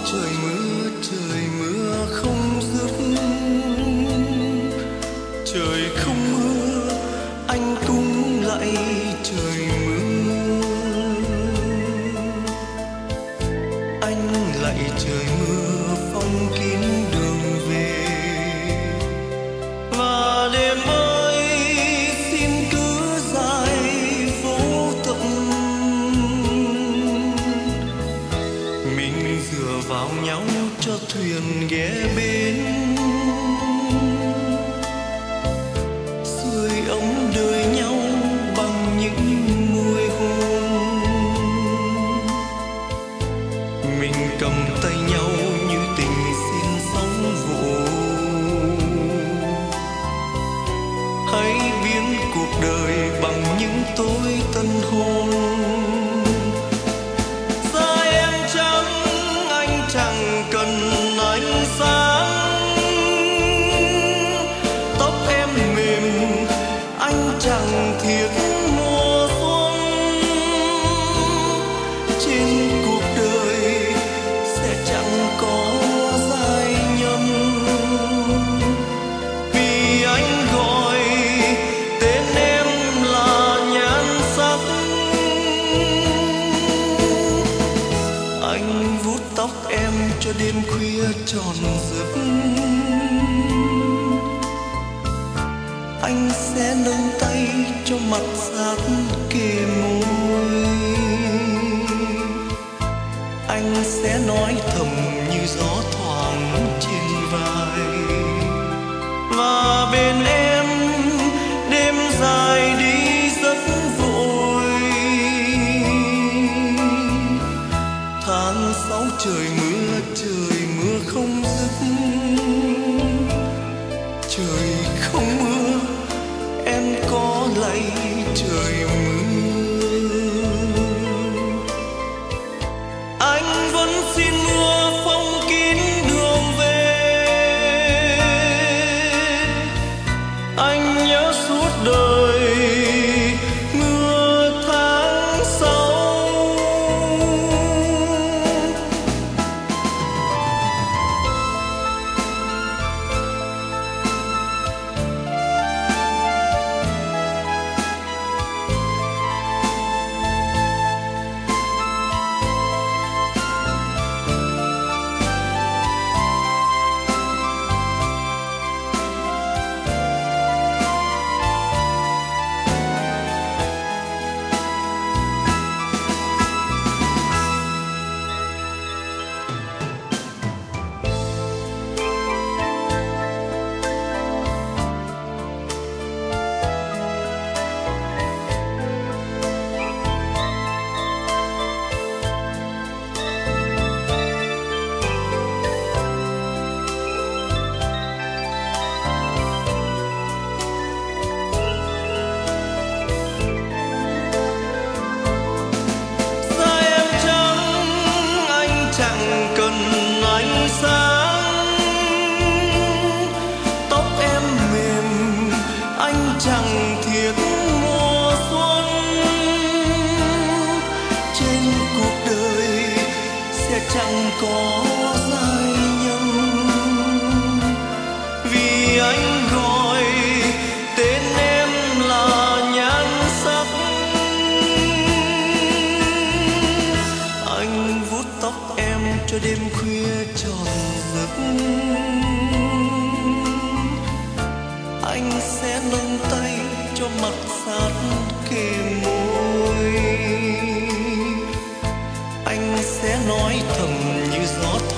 trời mưa không dứt. Trời không mưa anh cũng lạy trời mưa. Anh lạy trời mưa phong kín đường về. Và đêm ơi xin cứ dài vô tận, mình dựa vào nhau cho thuyền ghé bến. Sưởi ấm đời nhau bằng những môi hôn. Mình cầm tay nhau như tình xin sóng vỗ. Hãy biến cuộc đời bằng những tối tân hôn. Da em trắng anh chẳng cần ánh sáng. Tóc em mềm anh chẳng thiết mùa xuân. Trên cuộc đời sẽ chẳng có giai nhân, vì anh gọi tên em là nhan sắc. Anh vuốt tóc em cho đêm khuya tròn giấc. Anh sẽ nâng tay cho mặt sát kề môi. Anh sẽ nói thầm như gió thoảng trên vai. Và bên em đêm dài đi rất vội. Tháng 6 trời mưa không dứt. Trời không mưa em có lạy trời mưa. Anh vẫn xin mưa phong kín đường về. Anh nhớ suốt đời mưa tháng 6. Chẳng thiết mùa xuân. Trên cuộc đời sẽ chẳng có giai nhân, vì anh gọi tên em là nhan sắc. Anh vuốt tóc em cho đêm khuya tròn giấc. Anh sẽ nâng tay cho mặt sát kề môi. Anh sẽ nói thầm như gió